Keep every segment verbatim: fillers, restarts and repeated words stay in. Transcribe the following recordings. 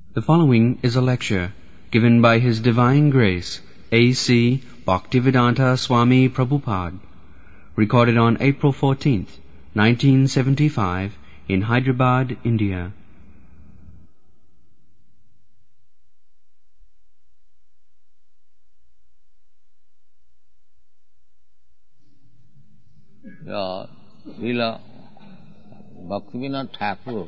The following is a lecture given by His Divine Grace, A C Bhaktivedanta Swami Prabhupada, recorded on April fourteenth, nineteen seventy-five, in Hyderabad, India. The Srila Bhaktivinoda Thakur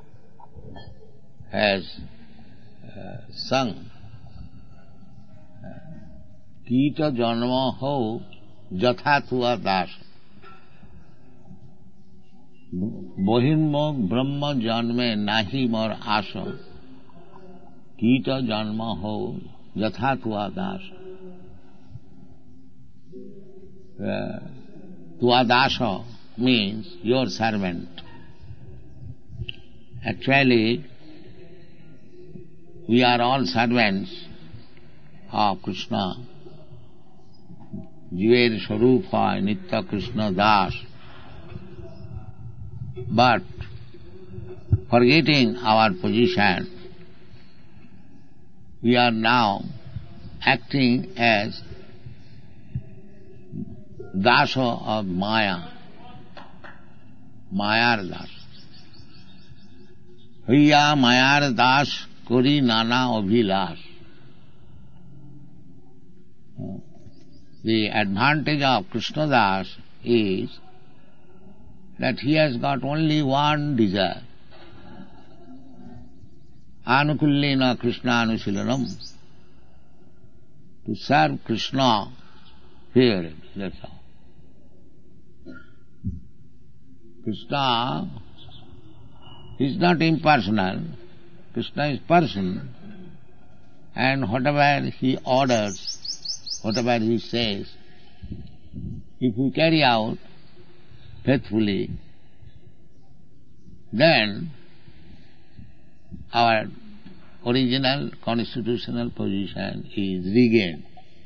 has uh, sung Kita Janma Ho Jatha Tua Das Bohirmo Brahma Janme Nahi Mor Asa Kita Janma Ho Jatha Tua Das uh, Tuadasa means your servant. Actually, we are all servants of Krishna. Jiver Swarupa Nitya Krishna Das. But forgetting our position, we are now acting as Dasa of Maya, Mayar Das. Hiya Mayar Das Kori Nana Abhilash. The advantage of Krishna Das is that he has got only one desire. Anukullena Krishna Anusilanam. To serve Krishna fairly, that's all. Krishna is not impersonal. Krishna is person, and whatever he orders, whatever he says, if we carry out faithfully, then our original constitutional position is regained.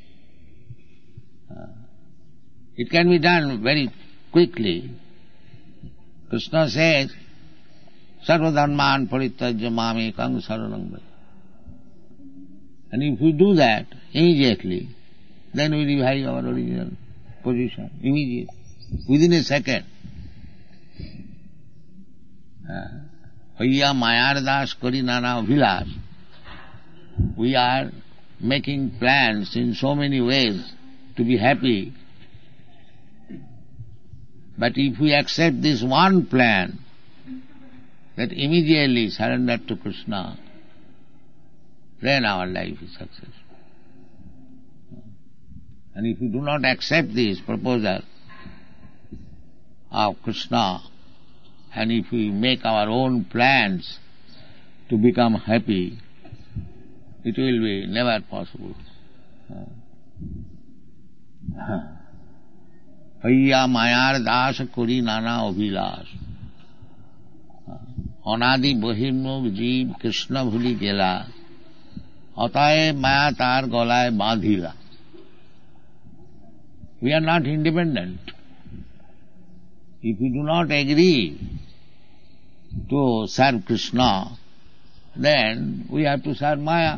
Uh, it can be done very quickly. Krishna says, Sarvadharman parityajya mamekam saranam vraja. And if we do that immediately, then we revive our original position, immediately, within a second. Hayya mayar das kari nana abhilash. We are making plans in so many ways to be happy. But if we accept this one plan, that immediately surrender to Krishna, then our life is successful. And if we do not accept this proposal of Krishna, and if we make our own plans to become happy, it will be never possible. Hayya mayar das kori nana abhilash. Anadi bahirmuk jeev Krishna bhuli gela. Ataye maya tar golaye bandhila. We are not independent. If we do not agree to serve Krishna, then we have to serve Maya.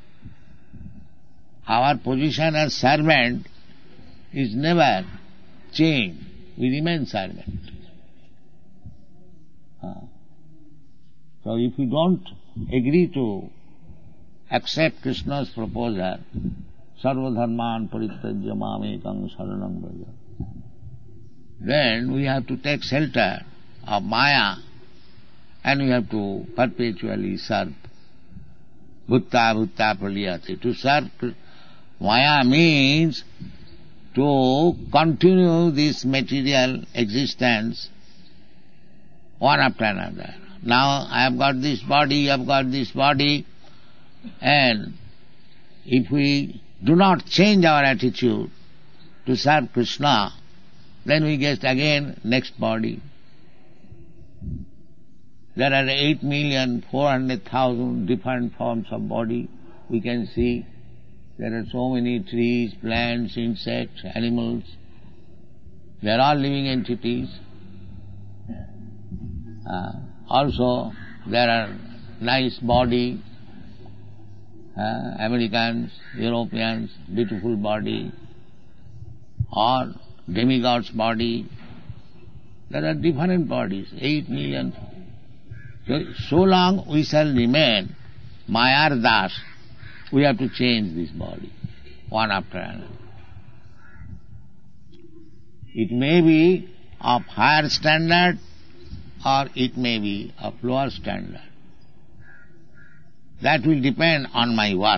Our position as servant is never changed. We remain servant. So if we don't agree to accept Krishna's proposal, Sarvadharman parityajya mamekam saranam vraja, then we have to take shelter of Maya and we have to perpetually serve. Bhutta bhutta praliyate. To serve Maya means to continue this material existence one after another. Now I have got this body, I have got this body, and if we do not change our attitude to serve Krishna, then we get again next body. There are eight million four hundred thousand different forms of body we can see. There are so many trees, plants, insects, animals. They are all living entities. Uh, also, there are nice body, uh, Americans, Europeans, beautiful body, or demigod's body. There are different bodies, eight million. So, so long we shall remain Mayar Das, we have to change this body, one after another. It may be of higher standard or it may be of lower standard. That will depend on my work.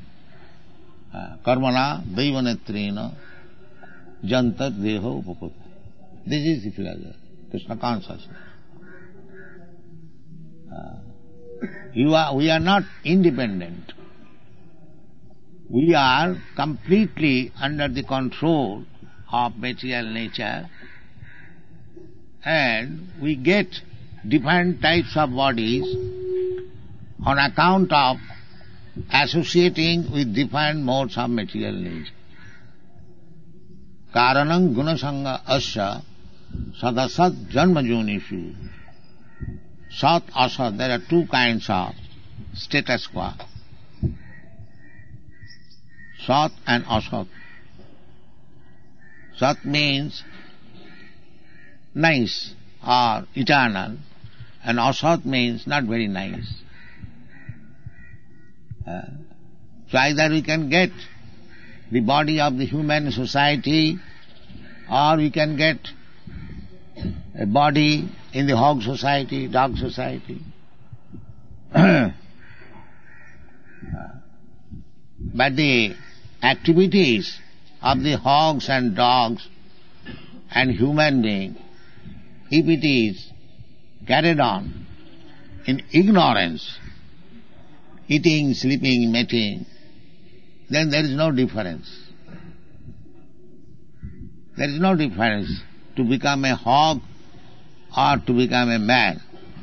Karmana daivanetrena jantat deho upapatti. This is the philosophy, Krishna consciousness. Uh, you are, we are not independent. We are completely under the control of material nature, and we get different types of bodies on account of associating with different modes of material nature. Karanam gunasanga asya sadasat janmajonishu. Sat, asat, there are two kinds of status quo. Sat and asat. Sat means nice or eternal, and asat means not very nice. Uh, so either we can get the body of the human society, or we can get a body in the hog society, dog society. But the activities of the hogs and dogs and human being, if it is carried on in ignorance, eating, sleeping, mating, then there is no difference. There is no difference to become a hog or to become a man.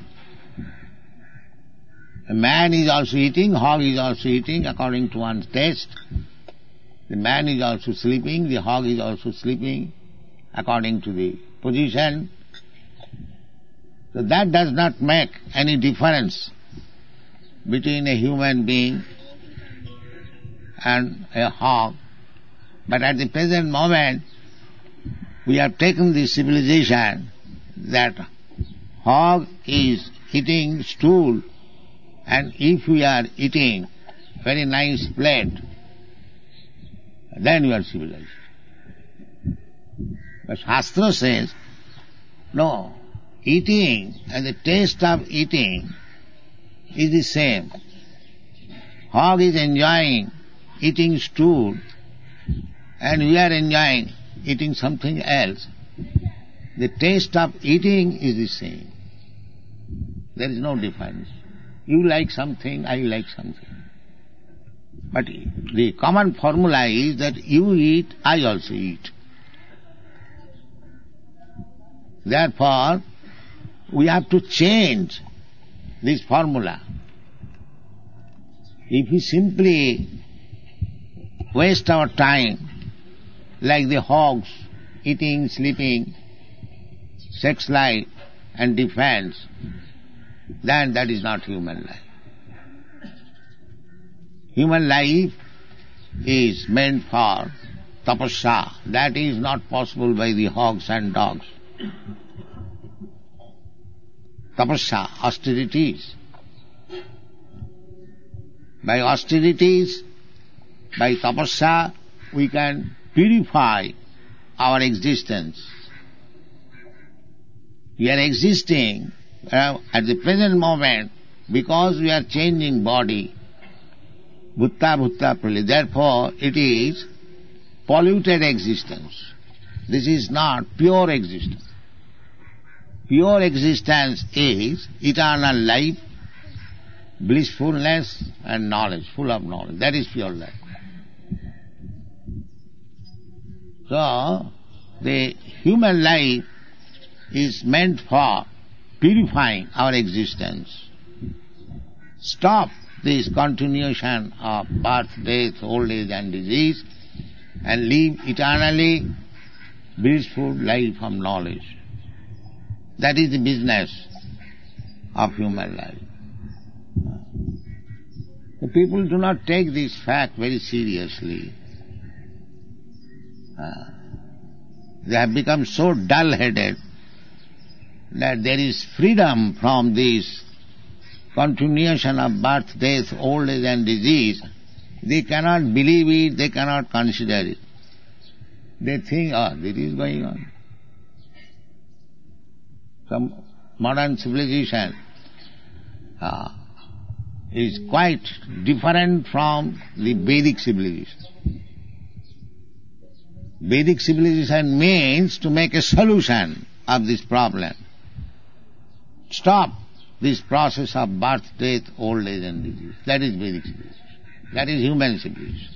A man is also eating, hog is also eating according to one's taste. The man is also sleeping, the hog is also sleeping according to the position. So that does not make any difference between a human being and a hog. But at the present moment, we have taken this civilization that hog is eating stool, and if we are eating very nice plate, then we are civilized. But Shastra says, no, eating and the taste of eating is the same. Hog is enjoying eating stool, and we are enjoying eating something else. The taste of eating is the same. There is no difference. You like something, I like something. But the common formula is that you eat, I also eat. Therefore, we have to change this formula. If we simply waste our time like the hogs, eating, sleeping, sex life and defense, then that is not human life. Human life is meant for tapasya. That is not possible by the hogs and dogs. Tapasya, austerities. By austerities, by tapasya, we can purify our existence. We are existing uh, at the present moment because we are changing body. Bhutta bhutta pralaya. Therefore, it is polluted existence. This is not pure existence. Pure existence is eternal life, blissfulness and knowledge, full of knowledge. That is pure life. So, the human life is meant for purifying our existence. Stop this continuation of birth, death, old age and disease, and live eternally blissful life of knowledge. That is the business of human life. The people do not take this fact very seriously. Uh, they have become so dull-headed that there is freedom from this continuation of birth, death, old age and disease. They cannot believe it, they cannot consider it. They think, oh, this is going on. Some modern civilization uh, is quite different from the Vedic civilization. Vedic civilization means to make a solution of this problem. Stop this process of birth, death, old age and disease. That is Vedic civilization. That is human civilization.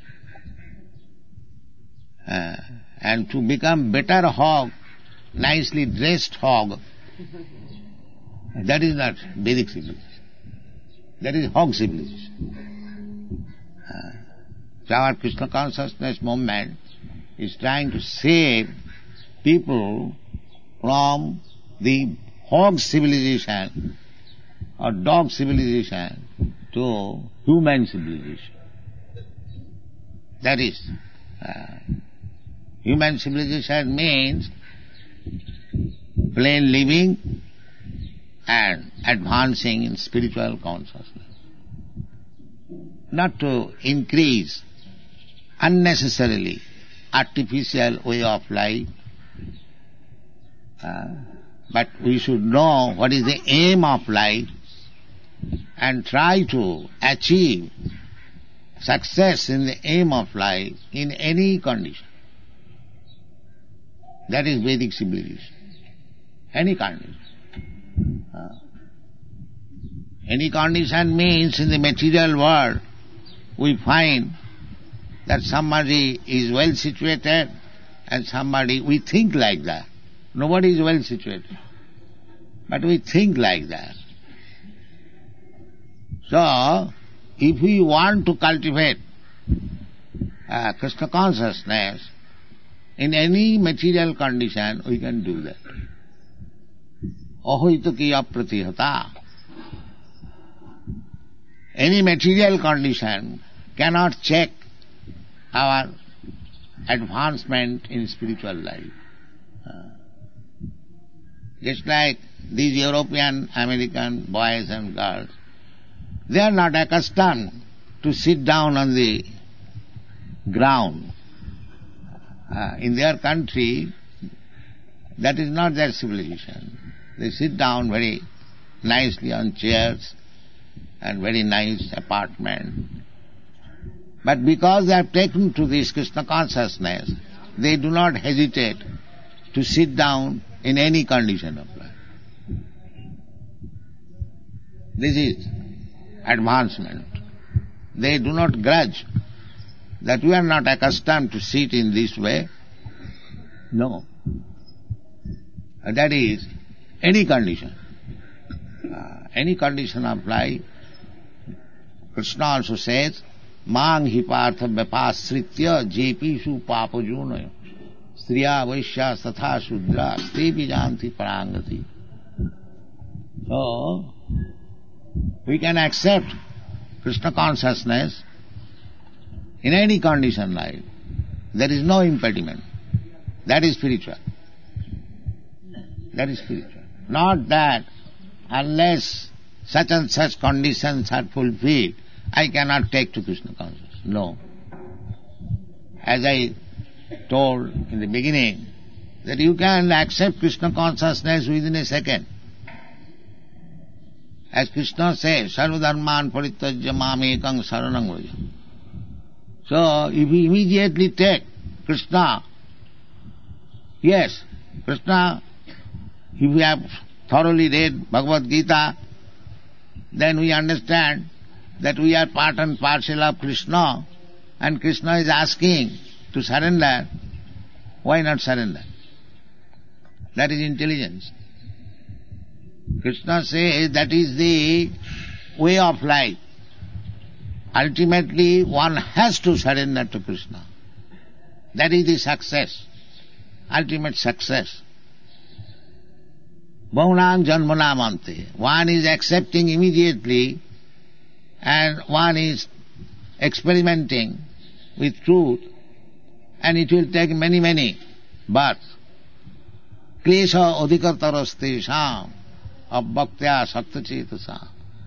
Uh, and to become better hog, nicely dressed hog, that is not Vedic civilization. That is hog civilization. Uh, so our Krishna consciousness movement is trying to save people from the hog civilization or dog civilization to human civilization. That is, uh, human civilization means plain living and advancing in spiritual consciousness. Not to increase unnecessarily artificial way of life, uh, but we should know what is the aim of life and try to achieve success in the aim of life in any condition. That is Vedic civilization. Any condition. Uh, any condition means in the material world we find that somebody is well situated and somebody, we think like that. Nobody is well situated. But we think like that. So, if we want to cultivate uh, Krishna consciousness, in any material condition we can do that. Ahoita kiya pratihata. Any material condition cannot check our advancement in spiritual life. Uh, just like these European, American boys and girls, they are not accustomed to sit down on the ground. Uh, in their country, that is not their civilization. They sit down very nicely on chairs and very nice apartment. But because they have taken to this Krishna consciousness, they do not hesitate to sit down in any condition of life. This is advancement. They do not grudge that we are not accustomed to sit in this way. No. That is any condition. Uh, any condition of life. Krishna also says, Mang hi partha vyapasritya jepishu papajunayo striya vaishya satha shudra ste vijanti parangati. So, we can accept Krishna consciousness in any condition life. There is no impediment. That is spiritual. That is spiritual. Not that unless such and such conditions are fulfilled, I cannot take to Krishna consciousness. No. As I told in the beginning, that you can accept Krishna consciousness within a second. As Krishna says, Sarvadharman parityajya mamekang saranang vraja. So, if we immediately take Krishna, yes, Krishna, if we have thoroughly read Bhagavad Gita, then we understand that we are part and parcel of Krishna, and Krishna is asking to surrender. Why not surrender? That is intelligence. Krishna says that is the way of life. Ultimately, one has to surrender to Krishna. That is the success, ultimate success. Bhaunam janmanam ante. One is accepting immediately and one is experimenting with truth, and it will take many, many births. Klesha adhikartaraste sham abbhaktya sattacetasa.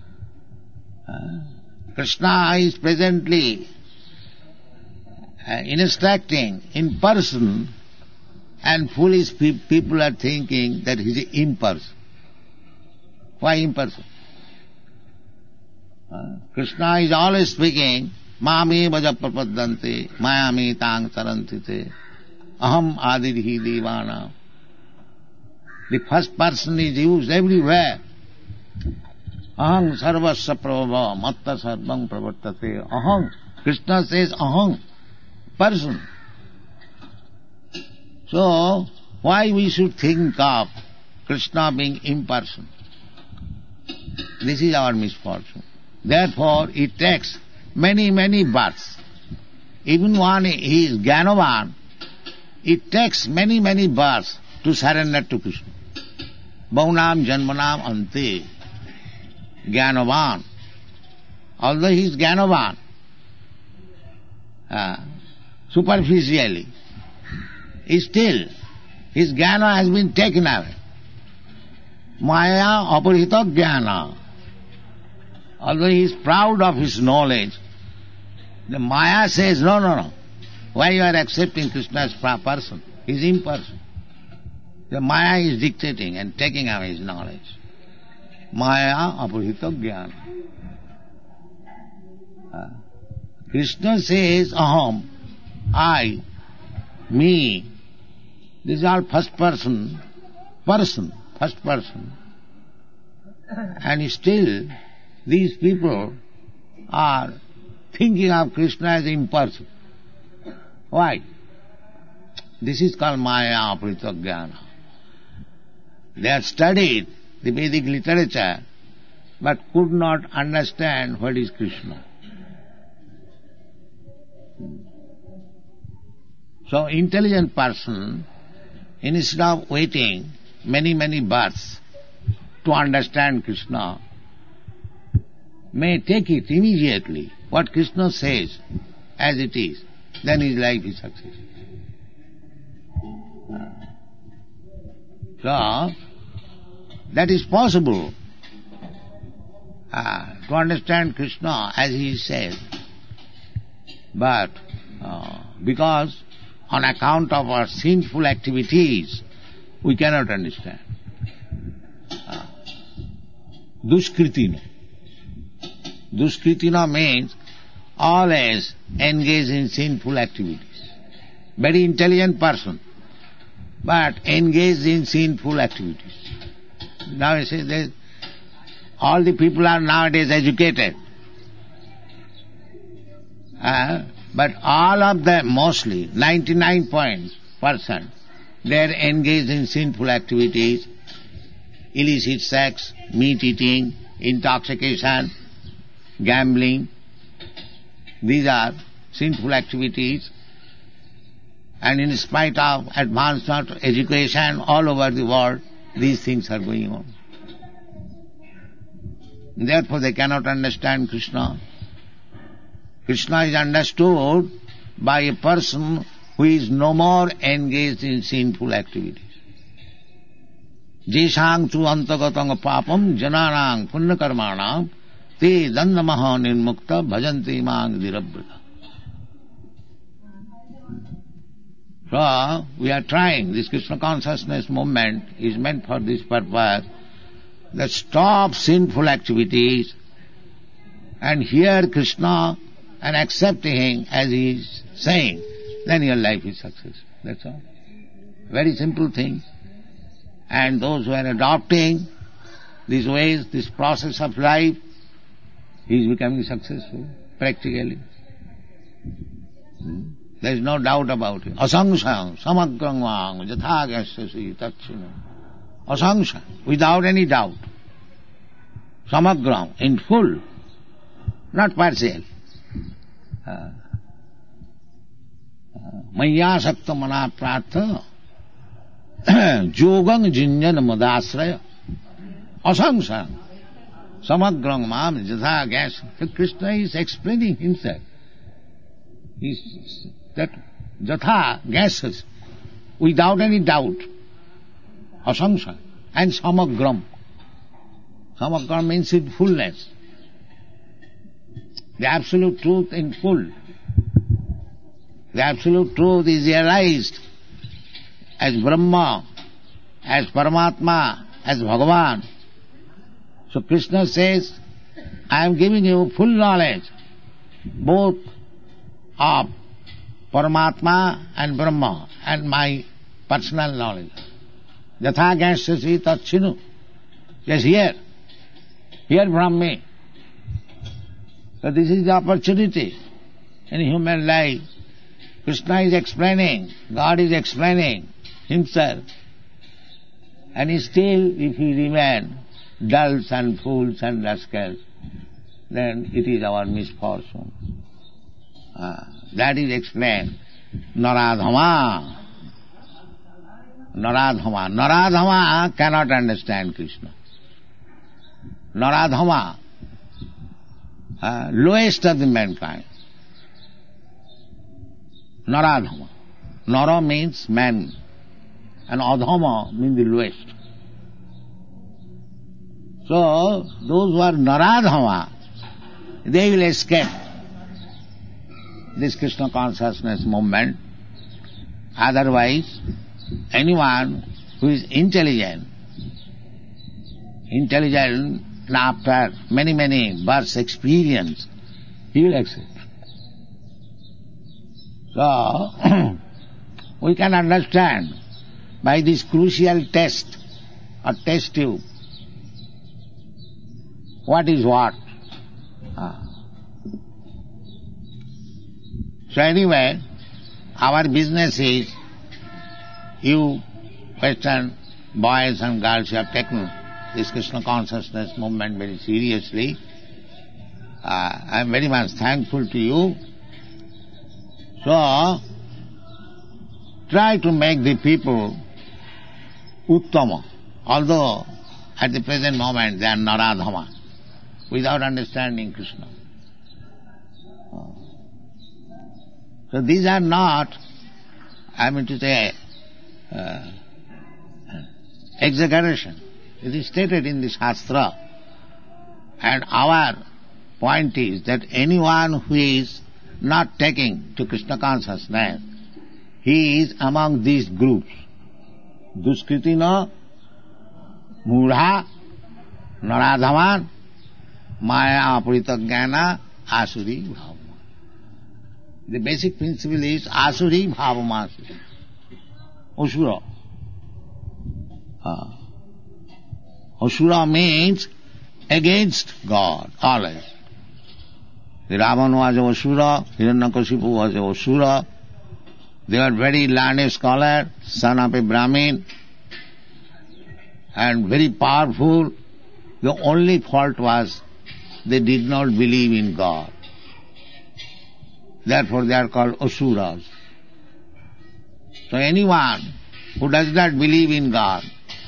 Krishna is presently uh, instructing in person, and foolish pe- people are thinking that he is imperson. Why imperson? Uh, Krishna is always speaking, Mami vaja prapaddante, mayami tang tarantite, aham adidhi devana. The first person is used everywhere. Aham sarvasya prabhava, matta sarvam pravartate. Aham. Krishna says aham, person. So, why we should think of Krishna being impersonal? This is our misfortune. Therefore, it takes many, many births. Even when he is Jnanavan, it takes many, many births to surrender to Krishna. Baunam janmanam ante Jnanavan. Although he is Jnanavan, uh, superficially, still his jnana has been taken away. Maya aparihita jnana. Although he is proud of his knowledge, the Maya says, no, no, no. Why you are accepting Krishna as a person? He is impersonal. The Maya is dictating and taking away his knowledge. Maya aparihita jnana. Uh, Krishna says, aham, I, me. These are first person, person, first person. And still, these people are thinking of Krishna as impersonal. Why? This is called Maya Aparita Jnana. They have studied the Vedic literature, but could not understand what is Krishna. So, intelligent person, instead of waiting many, many births to understand Krishna, may take it immediately, what Krishna says, as it is, then his life is successful. So, that is possible uh, to understand Krishna as he says, but uh, because on account of our sinful activities, we cannot understand. Uh, Duskritina. Duskritina means always engage in sinful activities. Very intelligent person, but engaged in sinful activities. Now you see, all the people are nowadays educated. Uh, but all of them, mostly, ninety-nine percent, they are engaged in sinful activities, illicit sex, meat eating, intoxication, gambling. These are sinful activities. And in spite of advancement of education all over the world, these things are going on. Therefore they cannot understand Krishna. Krishna is understood by a person who is no more engaged in sinful activities. Jeshang tu antagatang papam jananang punnakarmanam te dandamaha nirmukta bhajanti mang dirabrata. So, we are trying, this Krishna consciousness movement is meant for this purpose, that stop sinful activities and hear Krishna and accept Him as He is saying, then your life is successful. That's all. Very simple thing. And those who are adopting these ways, this process of life, he is becoming successful, practically. Hmm? There is no doubt about it. Asangsang, samagrang vang, jathagasasi, tachina. Asangsang, without any doubt. Samagram, in full, not partial. Maya sakta mana pratha, jogang jinjan madasraya. Asangsang. Samagrang mam jatha gas. So Krishna is explaining himself. He's, that jatha gases, without any doubt, asamsa, and samagram. Samagram means in fullness. The absolute truth in full. The absolute truth is realized as Brahma, as Paramatma, as Bhagavan. So Krishna says, I am giving you full knowledge, both of Paramatma and Brahma, and my personal knowledge. Yatha gasyasi tat chinu. Yes, here. Hear from me. So this is the opportunity in human life. Krishna is explaining, God is explaining himself. And still, if he remain dulls and fools and rascals, then it is our misfortune. Ah, that is explained. Naradhama. Naradhama. Naradhama cannot understand Krishna. Naradhama, uh, lowest of the mankind. Naradhama. Nara means man, and adhama means the lowest. So, those who are Naradhama, they will escape this Krishna consciousness movement. Otherwise, anyone who is intelligent, intelligent after many, many births experience, he will accept. So, we can understand by this crucial test or test tube what is what. Ah. So anyway, our business is, you Western boys and girls who have taken this Krishna consciousness movement very seriously. Uh, I am very much thankful to you. So, try to make the people uttama, although at the present moment they are naradhama, without understanding Krishna. So these are not, I mean to say, uh, exaggeration. It is stated in the Shastra. And our point is that anyone who is not taking to Krishna consciousness, he is among these groups. Duskritina, Mudha, Naradhaman, Maya Apritagana, Asuri Bhavama. The basic principle is Asuri Bhavama. Asura. Uh, Asura means against God, always. The Ravan was an Asura, Hiranyakashipu was an Asura. They were very learned scholar, son of a Brahmin, and very powerful. The only fault was they did not believe in God. Therefore they are called Asuras. So anyone who does not believe in God,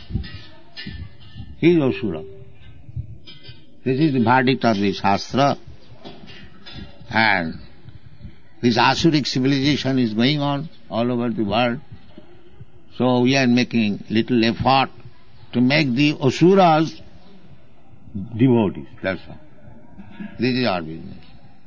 he is Asura. This is the verdict of the Shastra. And this Asuric civilization is going on all over the world. So we are making little effort to make the Asuras devotees. That's all. This is our business.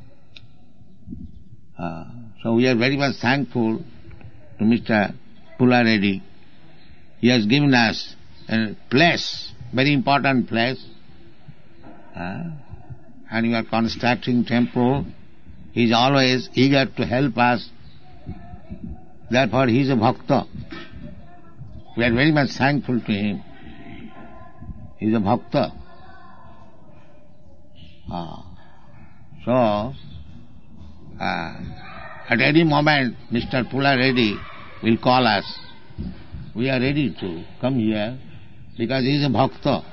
Uh, so we are very much thankful to Mister Pula Reddy. He has given us a place, very important place. Uh, and we are constructing temple. He is always eager to help us. Therefore he is a bhakta. We are very much thankful to him. He is a bhakta. Uh, so, uh, at any moment Mister Pula Reddy will call us. We are ready to come here because he is a bhakta.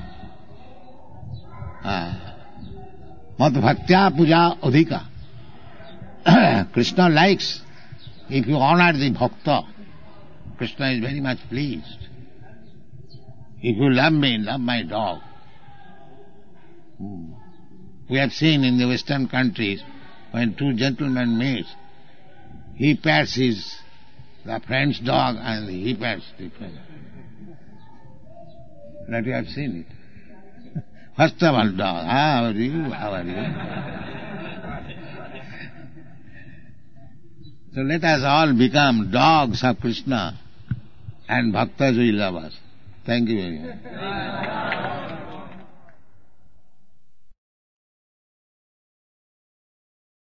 Mat bhaktya puja adhika. Krishna likes, if you honor the bhakta, Krishna is very much pleased. If you love me, love my dog. We have seen in the Western countries, when two gentlemen meet, he pats his the friend's dog and he pats the friend. That you have seen it. First of all, dog, how are you? How are you? So let us all become dogs of Krishna and Bhaktas will love us. Thank you very much.